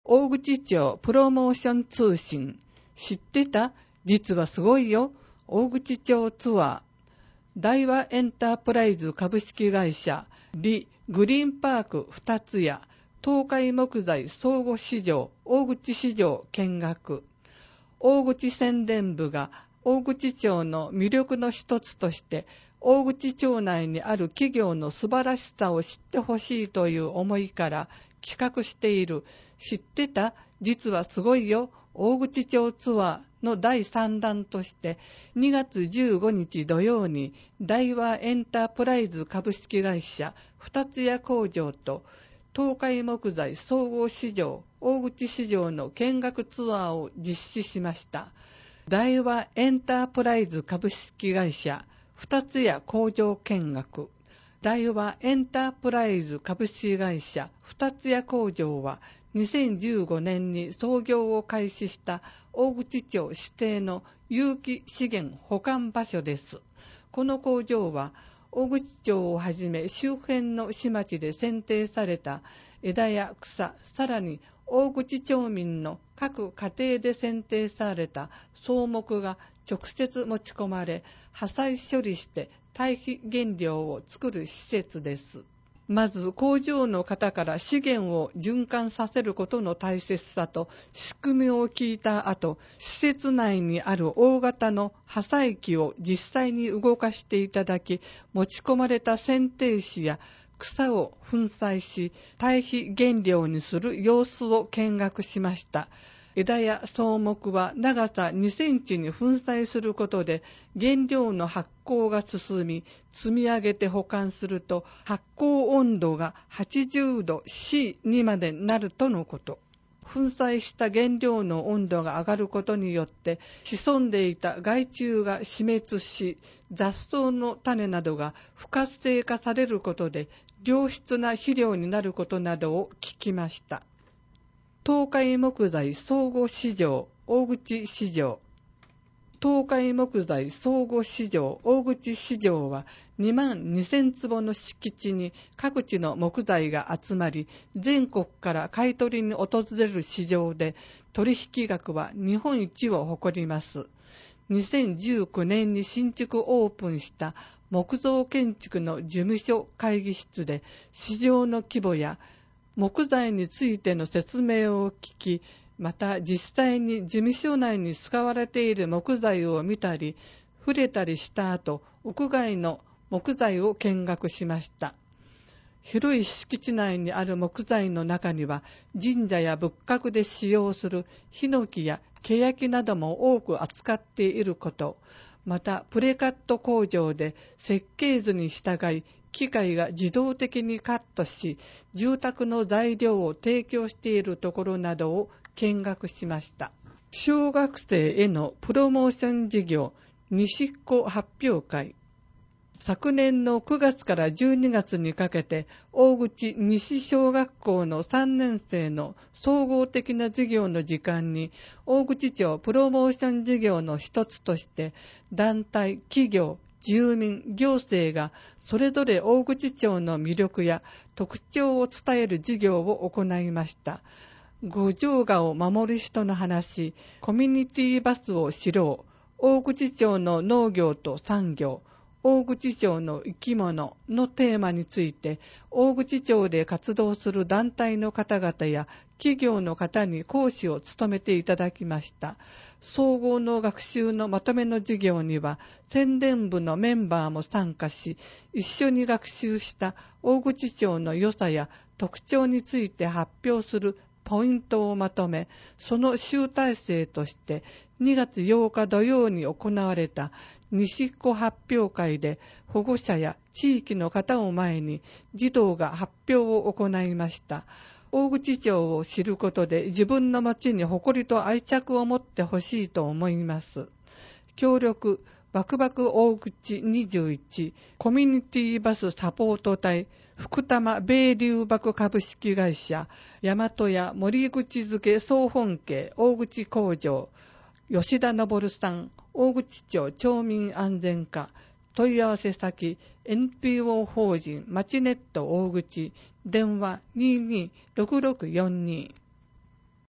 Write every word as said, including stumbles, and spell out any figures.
大口町プロモーション通信。知ってた？実はすごいよ。大口町ツアー。大和エンタープライズ株式会社、リ・グリーンパーク二つ屋、東海木材相互市場、大口市場見学。大口宣伝部が大口町の魅力の一つとして、大口町内にある企業の素晴らしさを知ってほしいという思いから企画している、知ってた？実はすごいよ。大口町ツアーのだいさんだんとしてにがつじゅうごにち土曜に大和エンタープライズ株式会社二つ屋工場と東海木材総合市場大口市場の見学ツアーを実施しました。大和エンタープライズ株式会社二つ屋工場見学。大和エンタープライズ株式会社二つ屋工場はにせんじゅうごねんに創業を開始した大口町指定の有機資源保管場所です。この工場は大口町をはじめ周辺の市町で剪定された枝や草、さらに大口町民の各家庭で剪定された草木が直接持ち込まれ、破砕処理して堆肥原料を作る施設です。まず工場の方から資源を循環させることの大切さと仕組みを聞いた後、施設内にある大型の破砕機を実際に動かしていただき、持ち込まれた剪定紙や草を粉砕し堆肥原料にする様子を見学しました。枝や草木は長さにセンチに粉砕することで原料の発酵が進み、積み上げて保管すると発酵温度がはちじゅうど シー にまでなるとのこと。粉砕した原料の温度が上がることによって潜んでいた害虫が死滅し、雑草の種などが不活性化されることで良質な肥料になることなどを聞きました。東海木材総合市場大口市場。東海木材総合市場大口市場はにまんにせんつぼの敷地に各地の木材が集まり、全国から買い取りに訪れる市場で取引額は日本一を誇ります。にせんじゅうきゅうねんに新築オープンした木造建築の事務所会議室で市場の規模や木材についての説明を聞き、また実際に事務所内に使われている木材を見たり、触れたりした後、屋外の木材を見学しました。広い敷地内にある木材の中には、神社や仏閣で使用するヒノキやケヤキなども多く扱っていること、またプレカット工場で設計図に従い、機械が自動的にカットし、住宅の材料を提供しているところなどを見学しました。小学生へのプロモーション事業、西っ子発表会。昨年のくがつからじゅうにがつにかけて、大口西小学校のさんねんせいの総合的な授業の時間に、大口町プロモーション事業の一つとして、団体、企業、住民、行政がそれぞれ大口町の魅力や特徴を伝える事業を行いました。五条河を守る人の話、コミュニティバスを知ろう、大口町の農業と産業、大口町の生き物のテーマについて、大口町で活動する団体の方々や企業の方に講師を務めていただきました。総合の学習のまとめの授業には、宣伝部のメンバーも参加し、一緒に学習した大口町の良さや特徴について発表するポイントをまとめ、その集大成としてにがつようか土曜に行われた西っ子発表会で保護者や地域の方を前に児童が発表を行いました。大口町を知ることで自分の町に誇りと愛着を持ってほしいと思います。協力バクバク大口にじゅういちコミュニティバスサポート隊福多摩米流爆株式会社大和屋森口漬総本家大口工場吉田昇さん大口町町民安全課問い合わせ先 エヌピーオー 法人まちネット大口電話にーにーろくろくよんに